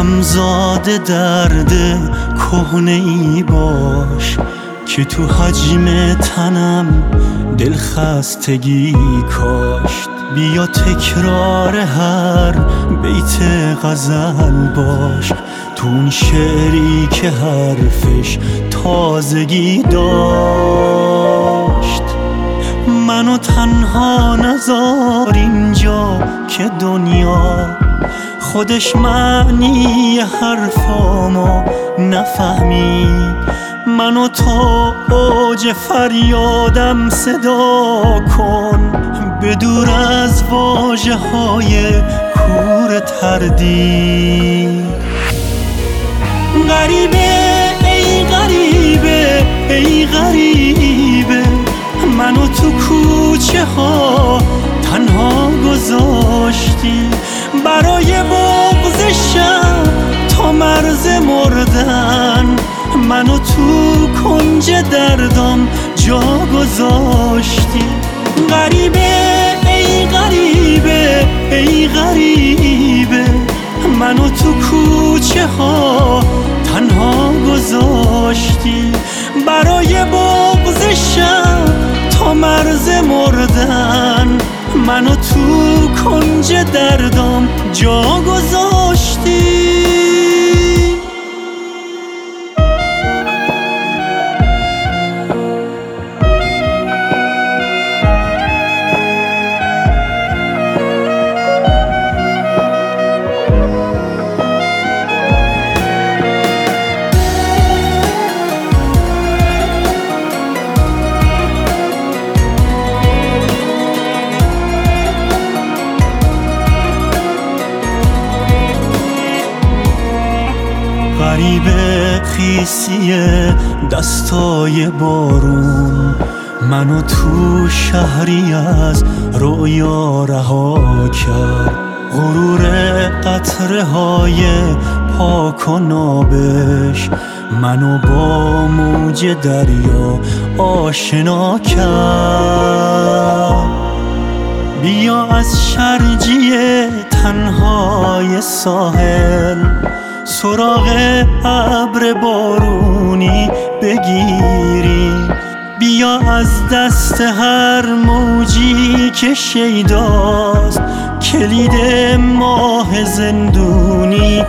همزاد درد کهنه ای باش که تو حجم تنم دلخستگی کاشت. بیا تکرار هر بیت غزل باش تو اون شعری که حرفش تازگی داشت. منو تنها نذار اینجا که دنیا خودش معنی حرفامو نفهمید. منو تا اوج فریادم صدا کن به دور از واژه های کور تردید. غریبه ای غریبه ای غریبه منو تو کوچه ها تنها گذاشتی. برای بغض شب تا مرز مردن منو تو کنج دردم جا گذاشتی. غریبه ای غریبه ای غریبه منو تو کوچه ها تنها گذاشتی. برای بغض شب تا مرز مردن منو تو کنج دردم جا گذاشتی. غریبه خیسی دستای بارون منو تو شهری از رؤیا رها کرد. غرور قطره های پاک و نابش منو با موج دریا آشنا کرد. بیا از شرجی تنهای ساحل سراغ ابر بارونی بگیریم. بیا از دست هر موجی که شیداست کلید ماه زندونی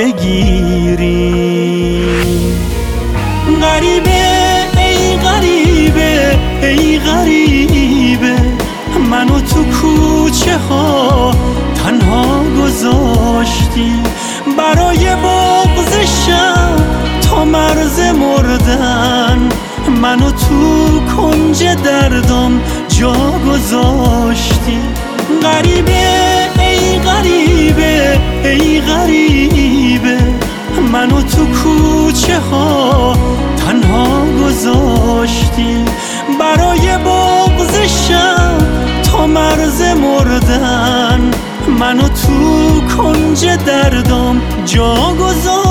بگیریم. غریبه ای غریبه ای غریبه منو تو کوچه ها تنها گذاشتی. برای بغض شب تا مرز مردن منو تو کنج دردم جا گذاشتی. غریبه ای غریبه ای غریبه منو تو کوچه ها تنها گذاشتی. برای بغض شب تا مرز مردن منو تو کنج دردم جا گذاشتی.